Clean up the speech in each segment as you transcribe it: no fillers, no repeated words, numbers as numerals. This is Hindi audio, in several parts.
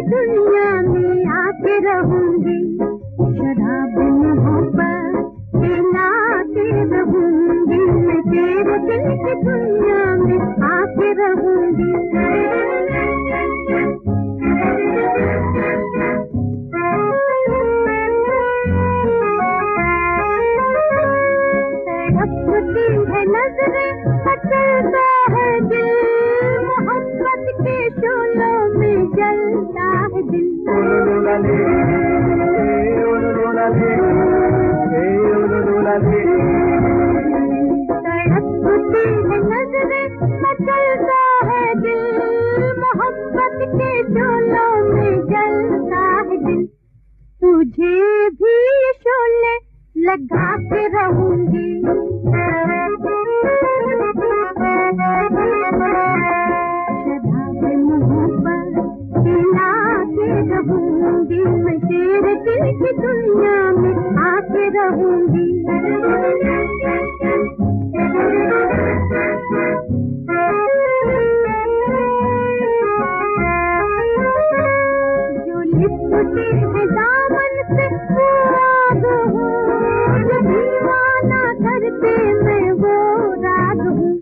दुनिया में आके रहूंगी, शराब मोहब्बत पिलाते रहूंगी, मैं तेरे दिल की दुनिया में आके रहूंगी। तड़पती है नजरें, मचलता है दिल, मोहब्बत के शोलों में जलता है दिल। तड़पती है नजरें, मचलता है दिल, मोहब्बत के शोलों में जलता है दिल। तुझे भी शोले लगा के रहूंगी, शराब मोहब्बत पिलाते रहूंगी, मैं तेरे दिल की दुनिया में आके रहूंगी। जो लिपटे हैं दामन से वो आग हूँ, जो दीवाना करते मैं वो राग हूँ।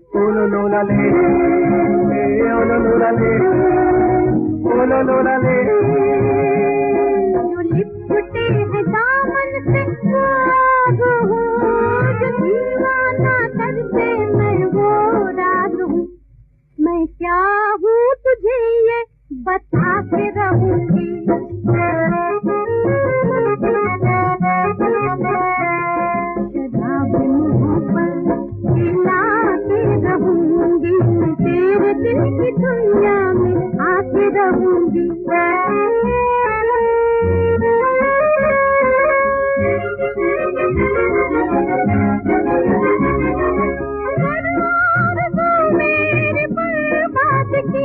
जो लिपटे हैं दामन से वो आग हूँ, जो दीवाना करते मैं वो राग हूँ। मैं क्या हूँ तुझे ये बता के रहूंगी, शराब मोहब्बत पिलाते रहूंगी, मैं तेरे दिल की दुनिया में आके रहूंगी। मेरी बर्बाद की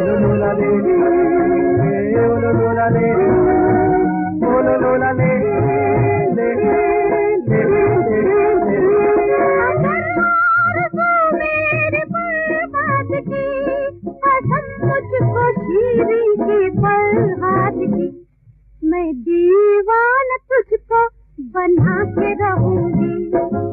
मुझको शीरी की फरहाद की, मैं दीवाना तुझको बना के रहूंगी।